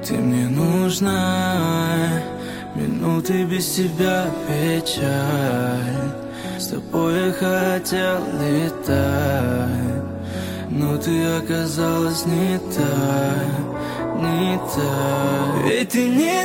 Ты мне нужна, минуты без тебя печаль. С тобой я хотел летать, но ты оказалась не та, не та. Ведь ты не